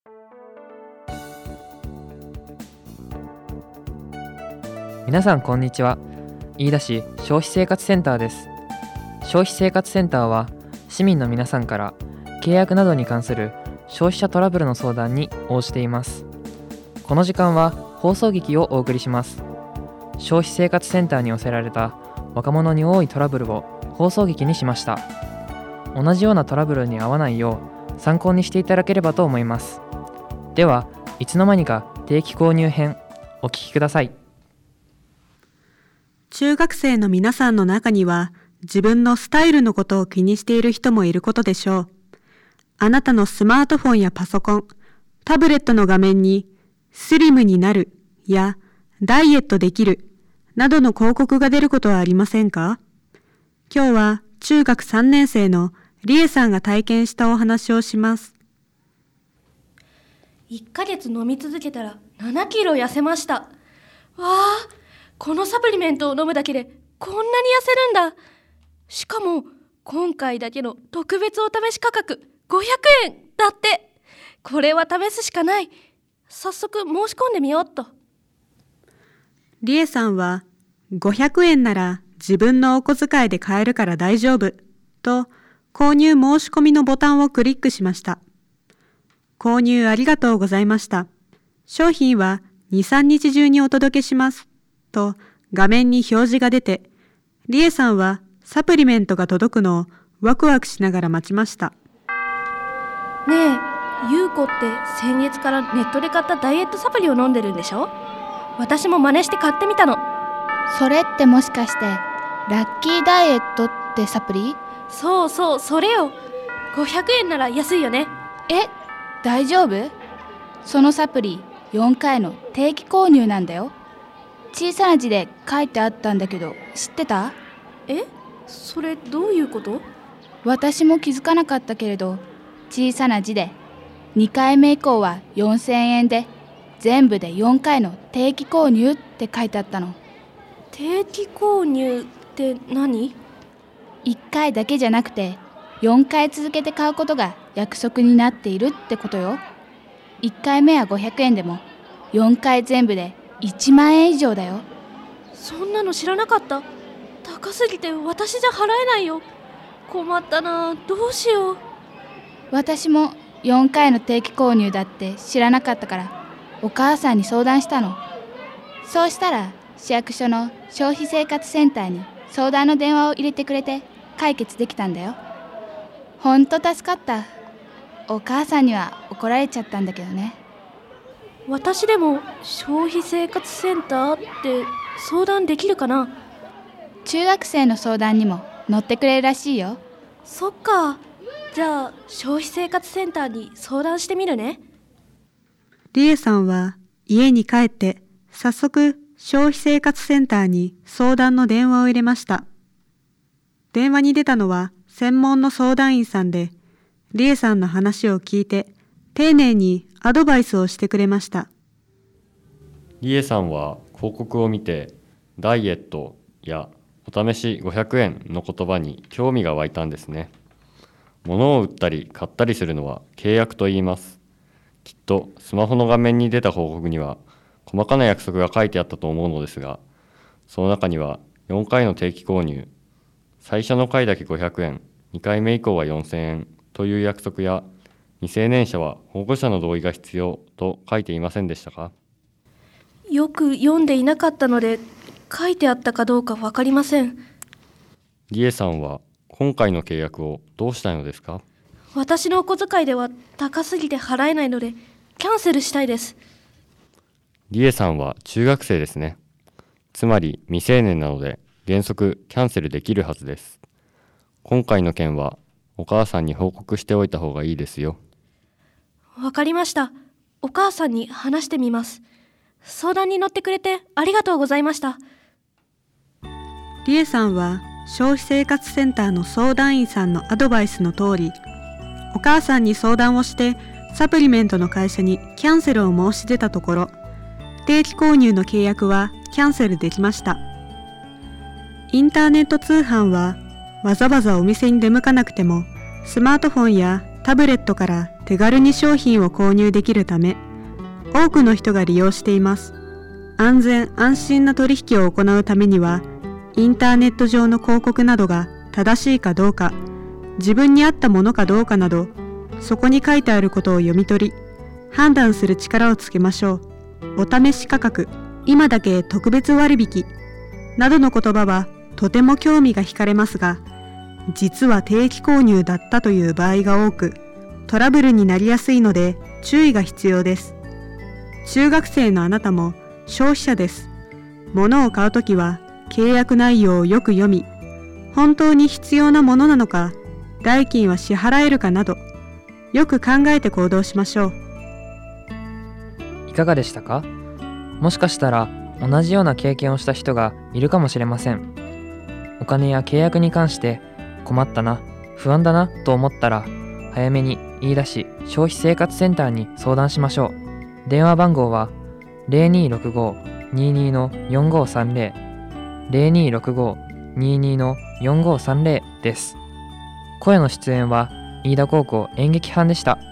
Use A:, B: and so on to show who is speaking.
A: 皆さんこんにちは。飯田市消費生活センターです。消費生活センターは市民の皆さんから契約などに関する消費者トラブルの相談に応じています。この時間は放送劇をお送りします。消費生活センターに寄せられた若者に多いトラブルを放送劇にしました。同じようなトラブルに遭わないよう参考にしていただければと思います。では、いつの間にか定期購入編、お聞きください。
B: 中学生の皆さんの中には自分のスタイルのことを気にしている人もいることでしょう。あなたのスマートフォンやパソコン、タブレットの画面にスリムになるやダイエットできるなどの広告が出ることはありませんか？今日は中学3年生のりえさんが体験したお話をします。
C: 1ヶ月飲み続けたら7キロ痩せました。わあ、このサプリメントを飲むだけでこんなに痩せるんだ。しかも今回だけの特別お試し価格500円だって。これは試すしかない。早速申し込んでみようっと。
B: りえさんは500円なら自分のお小遣いで買えるから大丈夫と購入申し込みのボタンをクリックしました。購入ありがとうございました。商品は 2,3 日中にお届けしますと画面に表示が出て、りえさんはサプリメントが届くのをワクワクしながら待ちました。
C: ねえ、ゆうこって先月からネットで買ったダイエットサプリを飲んでるんでしょ？私も真似して買ってみたの。
D: それってもしかしてラッキーダイエットってサプリ？
C: そうそう、それよ。500円なら安いよね。
D: え、大丈夫？そのサプリ4回の定期購入なんだよ。小さな字で書いてあったんだけど知ってた？
C: え？それどういうこと？
D: 私も気づかなかったけれど、小さな字で2回目以降は4000円で全部で4回の定期購入って書いてあったの。
C: 定期購入って何
D: ？1回だけじゃなくて4回続けて買うことが約束になっているってことよ。1回目は500円でも4回全部で1万円以上だよ。
C: そんなの知らなかった。高すぎて私じゃ払えないよ。困ったな、どうしよう。
D: 私も4回の定期購入だって知らなかったからお母さんに相談したの。そうしたら市役所の消費生活センターに相談の電話を入れてくれて解決できたんだよ。ほんと助かった。お母さんには怒られちゃったんだけどね。
C: 私でも消費生活センターって相談できるかな？
D: 中学生の相談にも乗ってくれるらしいよ。
C: そっか。じゃあ消費生活センターに相談してみるね。
B: りえさんは家に帰って早速消費生活センターに相談の電話を入れました。電話に出たのは専門の相談員さんで、りえさんの話を聞いて丁寧にアドバイスをしてくれました。
E: りえさんは広告を見てダイエットやお試し500円の言葉に興味が湧いたんですね。物を売ったり買ったりするのは契約と言います。きっとスマホの画面に出た広告には細かな約束が書いてあったと思うのですが、その中には4回の定期購入、最初の回だけ500円、2回目以降は4000円という約束や、未成年者は保護者の同意が必要と書いていませんでしたか？
C: よく読んでいなかったので書いてあったかどうか分かりません。
E: りえさんは今回の契約をどうしたいのですか？
C: 私のお小遣いでは高すぎて払えないのでキャンセルしたいです。
E: りえさんは中学生ですね。つまり未成年なので原則キャンセルできるはずです。今回の件はお母さんに報告しておいた方がいいですよ。
C: わかりました。お母さんに話してみます。相談に乗ってくれてありがとうございました。
B: りえさんは消費生活センターの相談員さんのアドバイスの通り、お母さんに相談をしてサプリメントの会社にキャンセルを申し出たところ、定期購入の契約はキャンセルできました。インターネット通販はわざわざお店に出向かなくてもスマートフォンやタブレットから手軽に商品を購入できるため、多くの人が利用しています。安全安心な取引を行うためには、インターネット上の広告などが正しいかどうか、自分に合ったものかどうかなど、そこに書いてあることを読み取り、判断する力をつけましょう。お試し価格、今だけ特別割引などの言葉はとても興味が惹かれますが、実は定期購入だったという場合が多く、トラブルになりやすいので注意が必要です。中学生のあなたも消費者です。物を買うときは契約内容をよく読み、本当に必要なものなのか、代金は支払えるかなど、よく考えて行動しましょう。
A: いかがでしたか？もしかしたら同じような経験をした人がいるかもしれません。お金や契約に関して困ったな、不安だなと思ったら、早めに言い出し消費生活センターに相談しましょう。電話番号は 0265-22-4530 0265-22-4530 です。声の出演は飯田高校演劇班でした。